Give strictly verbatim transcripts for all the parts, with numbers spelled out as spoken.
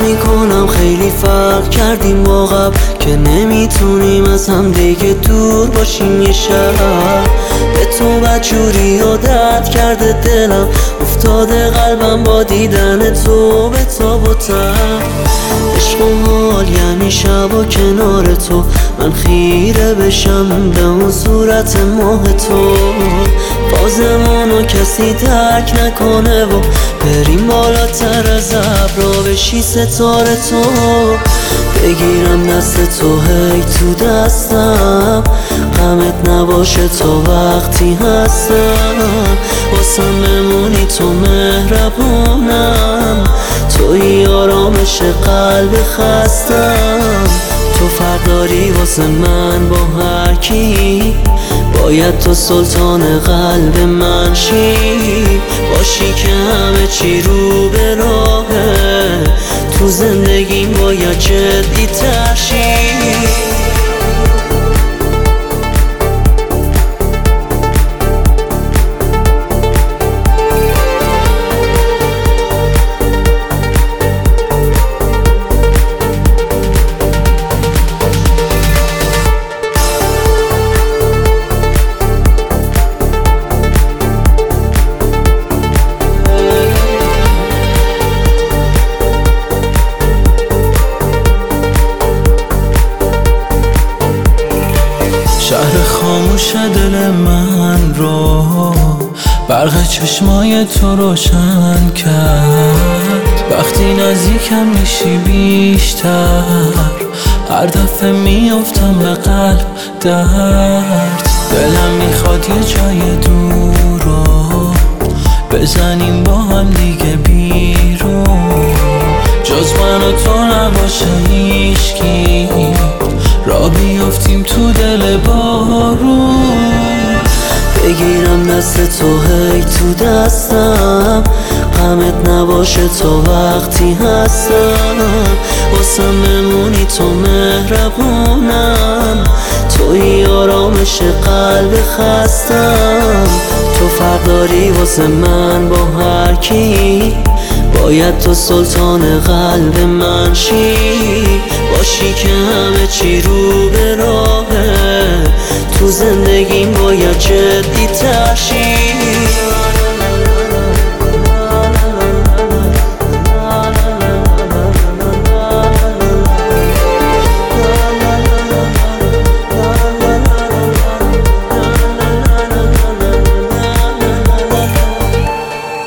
میکنم خیلی فرق کردیم با قبل که نمیتونیم از هم دیگه دور باشیم یه شب. به تو بدجوری عادت کرده دلم، افتاده قلبم با دیدن تو به تاب و تب. عشق و حال یعنی شب و کنار تو، من خیره بشم به اون صورت ماه تو. بازمونو کسی درک نکنه و بریم بالاتر از ابرا بشی ستاره تو. بگیرم دست تو هی تو دستم، غمت نباشه تا وقتی هستم. واسم بمونی تو مهربونم، توی آرامش قلب خستم. تو فرق داری واسه من با هر کی، باید تو سلطان قلب من شی. باشی که همه چی رو به راهه، تو زندگیم باید جدی تر شی. شهر خاموش دل من رو برق چشمای تو روشن کرد. وقتی نزدیکم میشی بیشتر، هر دفعه میافتم به قلب درد. دلم میخواد یه جای دور رو بزنیم با هم دیگه بیرون، جز من و تو نباشه هیچکی، را بیافتیم تو دل بارون. بگیرم دست تو هی تو دستم، غمت نباشه تا وقتی هستم. واسم بمونی تو مهربونم، توی آرامش قلب خستم. تو فرق داری واسه من با هر کی، باید تو سلطان قلب من شی. باشی که همه چی رو به راهه، تو زندگیم باید جدی تر شی.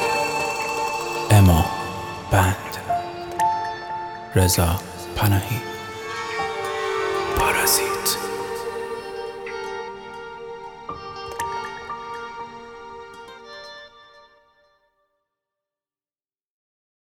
اما بند رضا پناهی.